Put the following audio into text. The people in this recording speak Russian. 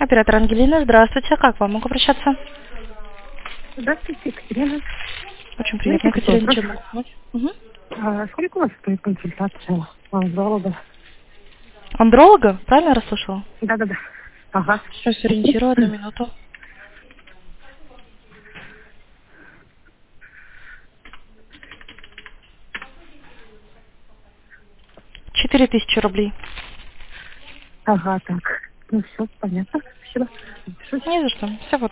Оператор Ангелина, здравствуйте. Как вам могу обращаться? Здравствуйте, Екатерина. Очень приятно, Знаете, такой Екатерина. вопрос. Чем могу помочь? Мгм. Сколько у вас стоит консультация андролога? Андролога? Правильно я расслышала? Да-да-да. Ага. Сейчас сориентирую, одну минуту. 4000 рублей. Ага, так. Ну все, понятно. Спасибо. Запишусь. Не за что. Всего